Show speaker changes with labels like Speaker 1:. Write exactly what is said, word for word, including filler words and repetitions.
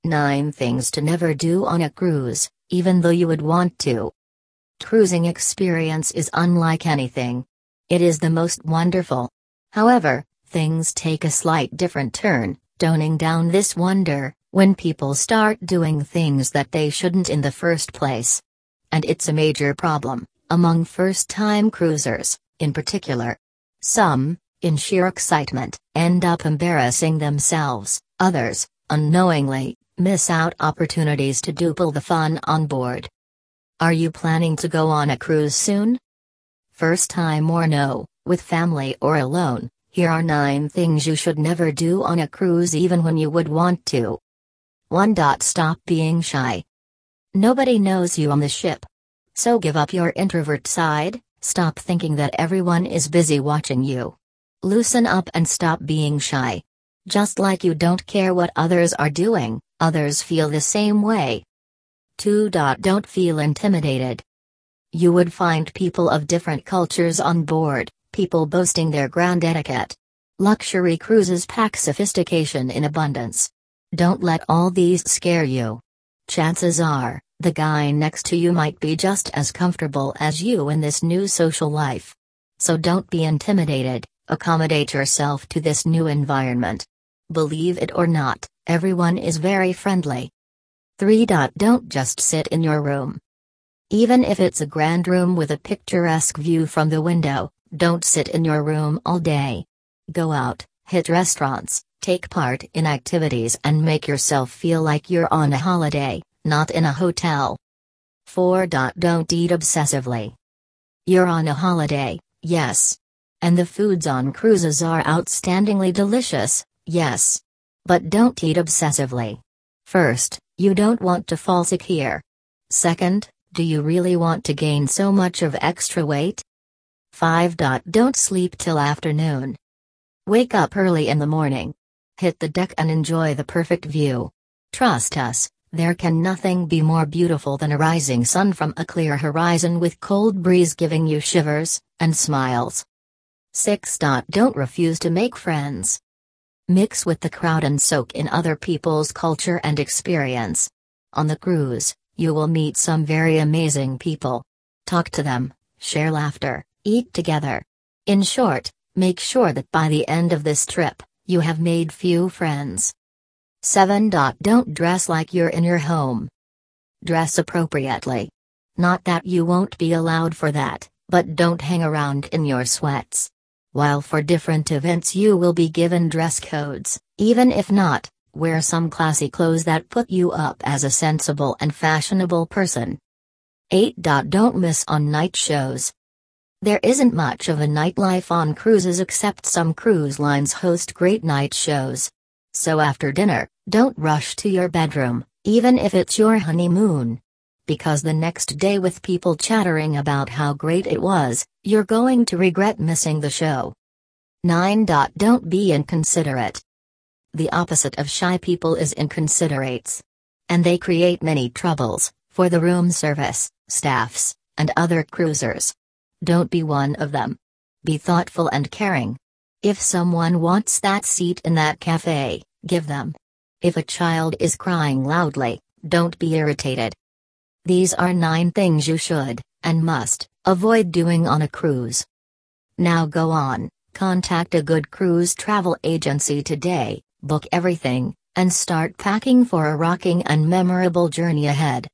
Speaker 1: nine Things to Never Do on a Cruise, Even Though You Would Want to. Cruising experience is unlike anything. It is the most wonderful. However, things take a slight different turn, toning down this wonder, when people start doing things that they shouldn't in the first place. And it's a major problem, among first-time cruisers, in particular. Some, in sheer excitement, end up embarrassing themselves, others, unknowingly, miss out opportunities to double the fun on board. Are you planning to go on a cruise soon? First time or no, with family or alone, here are nine things you should never do on a cruise even when you would want to. one. Stop being shy. Nobody knows you on the ship. So give up your introvert side, stop thinking that everyone is busy watching you. Loosen up and stop being shy. Just like you don't care what others are doing, others feel the same way. two. Don't feel intimidated. You would find people of different cultures on board, people boasting their grand etiquette. Luxury cruises pack sophistication in abundance. Don't let all these scare you. Chances are, the guy next to you might be just as comfortable as you in this new social life. So don't be intimidated, accommodate yourself to this new environment. Believe it or not, everyone is very friendly. three. Don't just sit in your room. Even if it's a grand room with a picturesque view from the window, don't sit in your room all day. Go out, hit restaurants, take part in activities and make yourself feel like you're on a holiday, not in a hotel. four. Don't eat obsessively. You're on a holiday, yes. And the foods on cruises are outstandingly delicious, yes. But don't eat obsessively. First, you don't want to fall sick here. Second, do you really want to gain so much of extra weight? five. Don't sleep till afternoon. Wake up early in the morning. Hit the deck and enjoy the perfect view. Trust us, there can nothing be more beautiful than a rising sun from a clear horizon with cold breeze giving you shivers and smiles. six. Don't refuse to make friends. Mix with the crowd and soak in other people's culture and experience. On the cruise, you will meet some very amazing people. Talk to them, share laughter, eat together. In short, make sure that by the end of this trip, you have made few friends. seven. Don't dress like you're in your home. Dress appropriately. Not that you won't be allowed for that, but don't hang around in your sweats. While for different events you will be given dress codes, even if not, wear some classy clothes that put you up as a sensible and fashionable person. eight. Don't miss on night shows. There isn't much of a nightlife on cruises except some cruise lines host great night shows. So after dinner, don't rush to your bedroom, even if it's your honeymoon. Because the next day with people chattering about how great it was, you're going to regret missing the show. nine. Don't be inconsiderate. The opposite of shy people is inconsiderates. And they create many troubles, for the room service, staffs, and other cruisers. Don't be one of them. Be thoughtful and caring. If someone wants that seat in that cafe, give them. If a child is crying loudly, don't be irritated. These are nine things you should, and must, avoid doing on a cruise. Now go on, contact a good cruise travel agency today, book everything, and start packing for a rocking and memorable journey ahead.